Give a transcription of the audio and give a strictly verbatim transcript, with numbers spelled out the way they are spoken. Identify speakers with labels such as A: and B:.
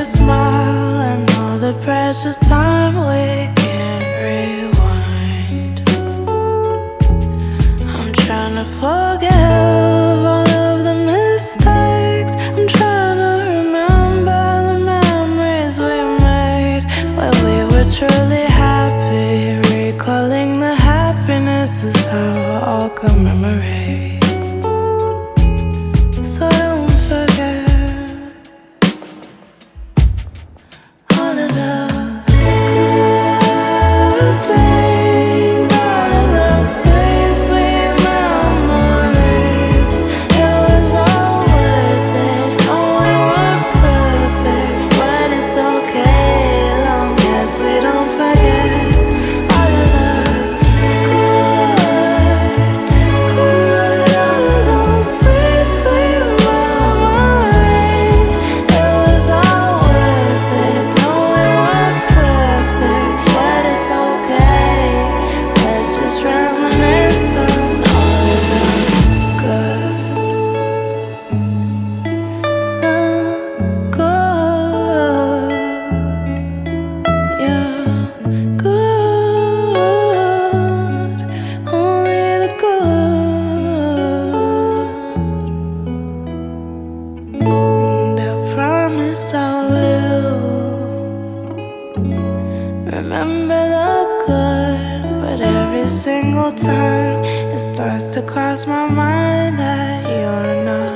A: smile and all the precious time we can't rewind. I'm trying to forgive all of the mistakes. I'm trying to remember the memories we made where we were truly happy. Recalling the happiness is how I'll commemorate. So don't forget all of the good things, all of those sweet, sweet memories. It was all worth it. No, we weren't perfect, but it's okay long as we don't forget all of the good, good, all of those sweet, sweet memories. It was all worth it. No, we weren't perfect, but it's okay. Let's just reminisce on all of the good, the good, yeah, good, only the good. And I promise I will remember the good, but every single time it starts to cross my mind that you're not